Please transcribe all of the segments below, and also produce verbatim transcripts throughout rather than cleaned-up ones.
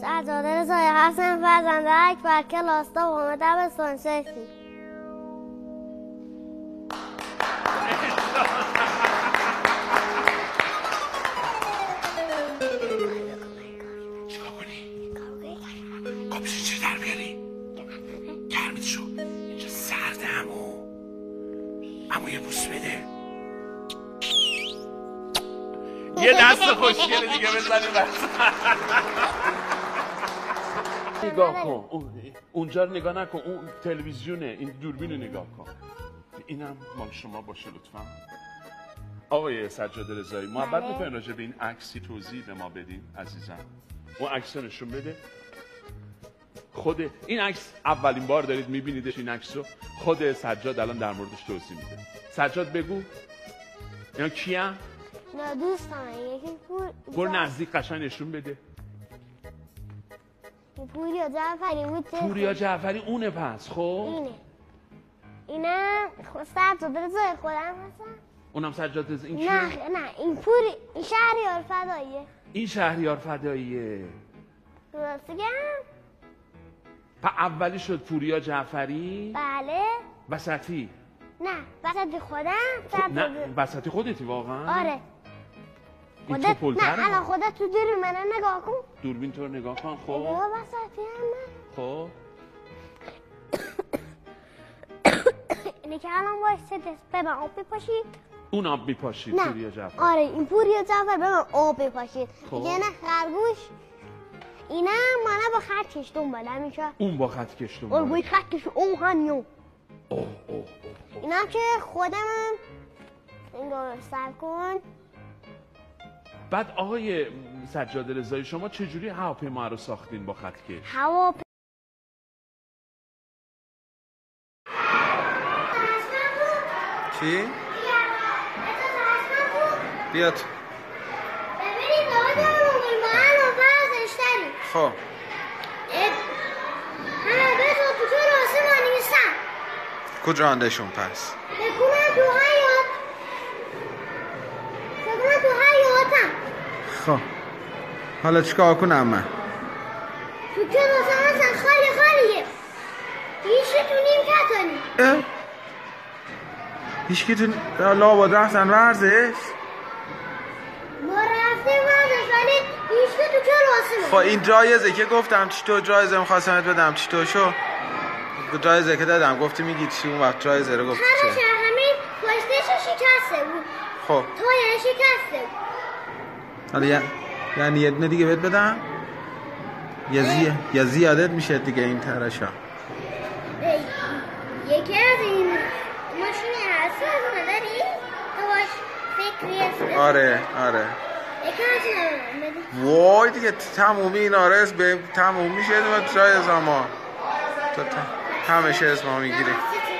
سجاده رضایی حسن فرزند اکبر کلاس دوم دبستان ششمی. چیکار کنی؟ کابشو چی در بیاری؟ گرمید شو اینجا سرده عمو. عمو یه بوس بده. یه دست خوشگله دیگه بزنیم بس. نگاه کن اونجا رو نگاه نکن، اون تلویزیونه، این دوربین رو نگاه کن. اینم مال شما باشه لطفا. آقای سجاده رضایی محبت میکنین راجع به این عکسی توضیح به ما بدین عزیزم؟ اون عکس رو نشون بده. خود این عکس اولین بار دارید میبینیدش این عکس رو؟ خود سجاد الان در موردش توضیح میده. سجاد بگو اینا کیان؟ نه دوستان یکی پور برو نزدیک قشنگ نشون بده. پوریا جعفری بود. پوریا جعفری اونه پس. خب اینه اینم سجاده رضایی خودم هستم. اونم سجاده رضایی. این نه نه این پوری این شهریار فداییه. این شهریار فداییه. درست گم؟ پس اولی شد پوریا جعفری. بله. وسطی؟ نه وسطی خودم. خب نه وسطی خودتی واقعا؟ آره. این تو پلتر نه الان خودت تو دوربین من نگاه کن. دوربین تو رو نگاه کن. خب نگاه وسطی هم نه. خب اینه که الان وایسته دست به من آب بپاشید. اون آب میپاشید پوریا جعفری؟ آره این پوریا جعفری به من آب بپاشید. خب دیگه نه خرگوش اینم منه با خط کش دنباله میشه. اون با خط کش دنباله. اون باید خط کش اون هنیو. اوه اوه اوه. اینم که خودم این رو سر کن. بعد آقای سجاده رضایی شما چجوری هواپیما رو ساختین با خط کش؟ هوا چی؟ بیاد. ببینید بابا دارم با هم فرزش داریم. خب همه بزن تو تو راسمانی میسن. کجا اندشون پس؟ بکنم تو حیات. بکنم تو حیاتم. خب حالا چیکار کنم من؟ تو که راسم هستن خالی خالیه. هیچی تو نیم کتانی. اه؟ هیچکی تو لابد رفتن ورزش؟ ما رفتیم ورزش ولی هیچکی تو که راسمه. خب این جایزه که گفتم چی تو جایزه میخواستمت بدم چی تو شو؟ جایزه که دادم گفتی میگی چی اون وقت جایزه رو گفتی چه؟ هرش همین پشتش شکسته بود. خب توی شکسته بود. حالا یعنی یعنی یه دونه دیگه بهت بدم؟ یا زی... یا زیادت میشه دیگه این ترشا. یکی از این ماشینی هست از اون داری؟ تو باش فکری هست. آره آره. یکی از این وای دیگه تمومی این آرز به تموم میشه و جای از ما تو همشه اسم ها میگیری.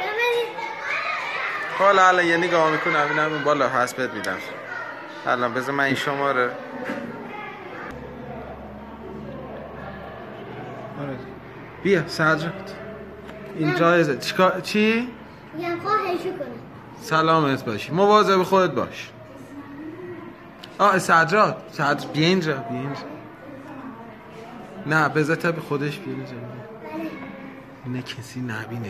حالا الان یه نگاه میکنم اینم اون بالا هست بهت میدم. الان بذار من این شماره آره بیا سجاد این جایزه چیکار چی؟ میگم خواهش کنم. سلامت باشی مواظب خودت باش. آه سجاد سجاد بیا اینجا بیا اینجا. نه بذار تا به خودش بیا اینجا. اینه کسی نبینه.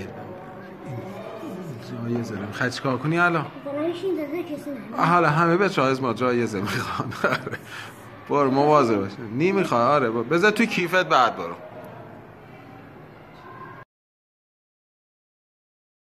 این جایزه رو میخوای چیکار کنی الان؟ حالا همه به جایز ما جایزه میخوان. برو مواظب باش. نمیخوای آره بذار تو کیفت بعد برو.